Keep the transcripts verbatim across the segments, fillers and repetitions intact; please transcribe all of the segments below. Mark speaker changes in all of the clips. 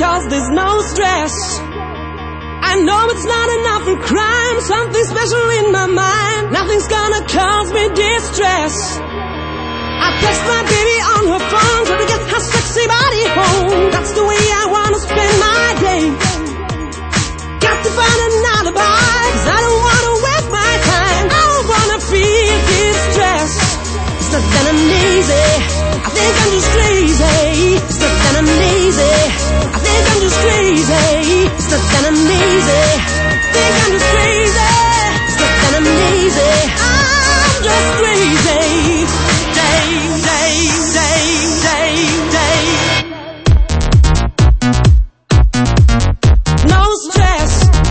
Speaker 1: cause there's no stress. I know it's not enough for crime, something special in my mind. Nothing's gonna cause me distress. I text my baby on her phone, trying to get her sexy body home. That's the way I wanna spend my day. Got to find an alibi, cause I don't wanna waste my time. I don't wanna feel distress. It's not that I'm lazy, I think I'm just crazy. It's not that I'm lazy, I think I'm just crazy. It's not that I'm lazy, I think I'm just crazy. It's not that I'm lazy, I'm just crazy. Day, day, day, day, day. No stress.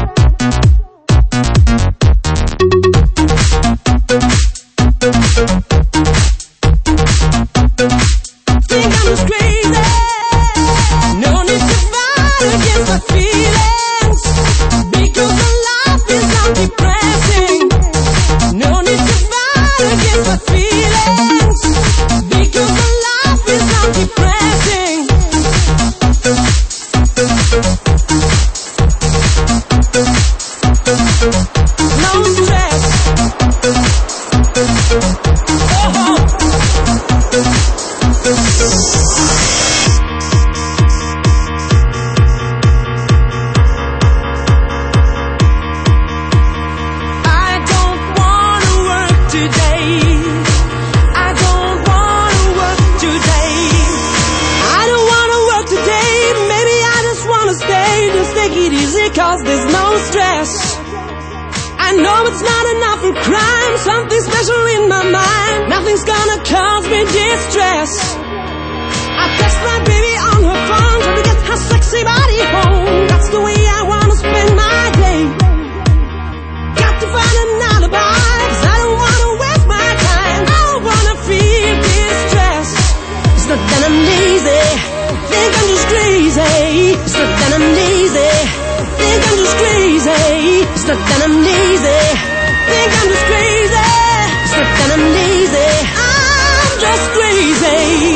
Speaker 1: Think I'm just crazy. No need to fight against my feelings, because the life is not depressing. No need to fight against my feelings, because the life is not depressing. No stress. Oh. Cause there's no stress. I know it's not enough for crime, something special in my mind. Nothing's gonna cause me distress. I text my baby on her phone, trying to get her sexy body home. That's the way I wanna spend my day. Got to find an alibi, cause I don't wanna waste my time. I don't wanna feel distress. It's not that I'm lazy, think I'm just crazy. It's not that I'm lazy, think I'm just crazy. It's not that I'm lazy, think I'm just crazy. It's not that I'm lazy, I'm just crazy.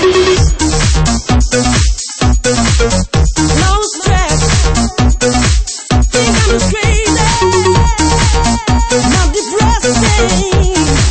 Speaker 1: No stress. Think I'm just crazy, not depressing.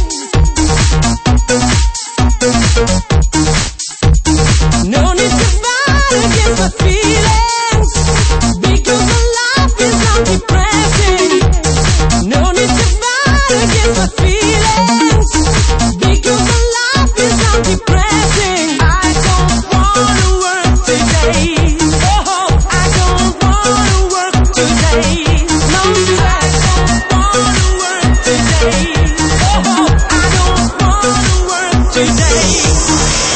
Speaker 1: No need to fight against my feelings, because the life is not depressing. No need to fight against my feelings, because the life is not depressing. I don't wanna work today. Oh, I don't wanna work today. No stress. I don't wanna work today. Oh, I don't wanna work today.